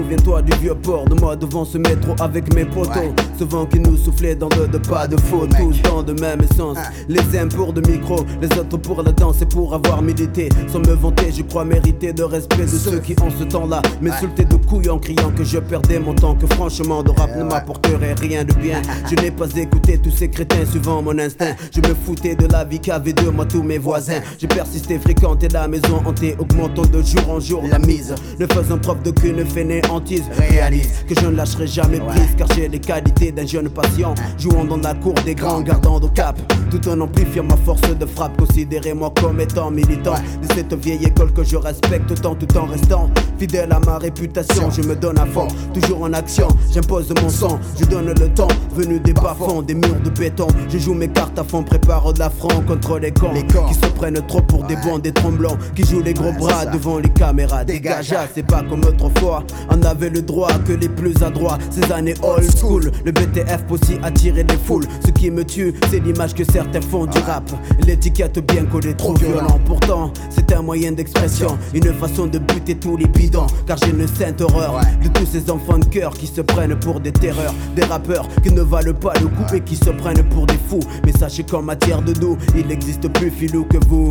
Souviens-toi du vieux port, de moi devant ce métro avec mes potos. Ce vent qui nous soufflait dans de pas de faux, tous dans de même essence. Les uns pour de micro, les autres pour la danse et pour avoir milité. Sans me vanter, je crois mériter de respect de ceux qui en ce temps-là m'insultaient de couilles en criant que je perdais mon temps. Que franchement de rap ne m'apporterait rien de bien. Je n'ai pas écouté tous ces crétins suivant mon instinct. Je me foutais de la vie qu'avaient de moi tous mes voisins. J'ai persisté, fréquenté la maison hantée, augmentant de jour en jour la mise. Ne faisant preuve d'aucune fainéantise, réalise que je ne lâcherai jamais prise, car j'ai les qualités d'un jeune patient, jouant dans la cour des grands, gardant de cap, tout en amplifiant ma force de frappe. Considérez-moi comme étant militant de cette vieille école que je respecte tout en restant fidèle à ma réputation. Je me donne à fond, toujours en action, j'impose mon sang, je donne le temps, venu des bas-fonds, des murs de béton. Je joue mes cartes à fond, prépare de l'affront contre les cons qui se prennent trop pour des bons, des tromblons, qui jouent les gros bras devant les caméras. Dégagea, c'est pas comme autrefois, on avait le droit que les plus adroits. Ces années old school, le BTF peut aussi attirer des foules. Ce qui me tue, c'est l'image que certains font du rap. L'étiquette bien collée, trop violent. Pourtant, c'est un moyen d'expression, une façon de buter tous les bidons. Car j'ai une sainte horreur de tous ces enfants de cœur qui se prennent pour des terreurs. Des rappeurs qui ne valent pas le coup et qui se prennent pour des fous. Mais sachez qu'en matière de dos, il n'existe plus filou que vous.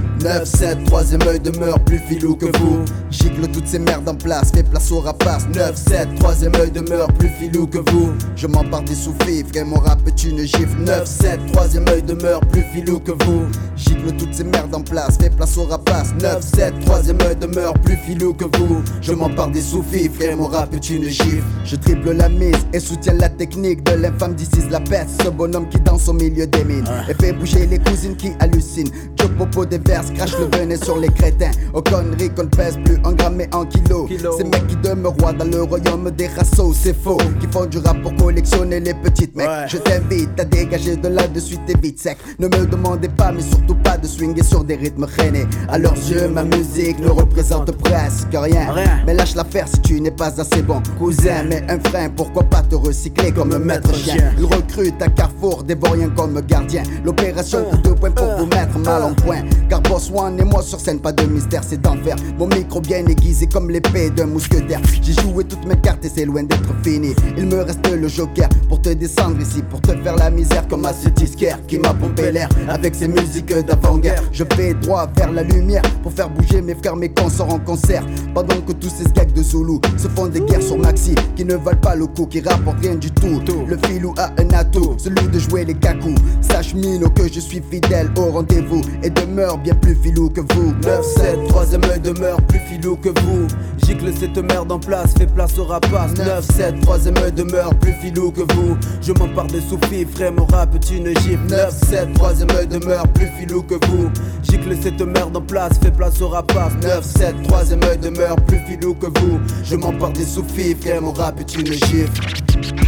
9-7, troisième œil demeure plus filou que vous. Gicle toutes ces merdes en place, fais place au rapace. 9-7, troisième œil demeure plus filou que vous. Je m'empare des sous-fifs, car mon rap est une gifle. 9-7, troisième œil demeure plus filou que vous. Gicle toutes ces merdes en place, fais place au rapace. 9-7, troisième œil demeure plus filou que vous. Je m'empare des sous-fifs, car mon rap est une gifle. Je triple la mise et soutiens la technique de l'infâme d'ici la peste. Ce bonhomme qui danse au milieu des mines et fait bouger les cousines qui hallucinent. Joe Popo des vers, crache le venin sur les crétins. Aux conneries qu'on ne pèse plus en grammes mais en kilos. Ces mecs qui demeurent rois dans le royaume des rassos, c'est faux. Qui font du rap pour collectionner les petites mecs. Je t'invite à dégager de là de suite et vite sec. Ne me demandez pas mais surtout pas de swinger sur des rythmes rennais. À leurs yeux ma musique ne représente presque rien. Mais lâche l'affaire si tu n'es pas assez bon. Cousin, mais un frein, pourquoi pas te recycler comme un maître chien. Il recrute à Carrefour des vauriens comme gardien. L'opération coup de poing pour vous mettre mal en point. Car Boss One et moi sur scène, pas de mystère, c'est d'enfer. Mon micro bien aiguisé comme l'épée d'un mousquetaire. J'ai joué toutes mes cartes et c'est loin d'être fini. Il me reste le joker pour te descendre ici, pour te faire la misère comme à ce disquaire qui m'a pompé l'air avec ses musiques d'avant-guerre. Je vais droit vers la lumière pour faire bouger mes frères, mes consorts en concert. Pendant que tous ces skags de Zulu se font des guerres sur Maxi qui ne valent pas le coup, qui rapportent rien du tout. Le filou a un atout, celui de jouer les cacous. Sache Mino que je suis fidèle au rendez-vous et demeure bien plus filou que vous. 9-7, troisième œil demeure plus filou que vous. Gicle cette merde en place, fais place au rapace. 9-7, troisième œil demeure plus filou que vous. Je m'empare de sous-fifs, frère, mon rap est une gifle. 9-7, troisième œil demeure plus filou que vous. Gicle cette merde en place, fais place au rapace. 9-7, troisième œil demeure plus filou que vous. Je m'empare des sous-fifs, frère, mon rap est une gifle.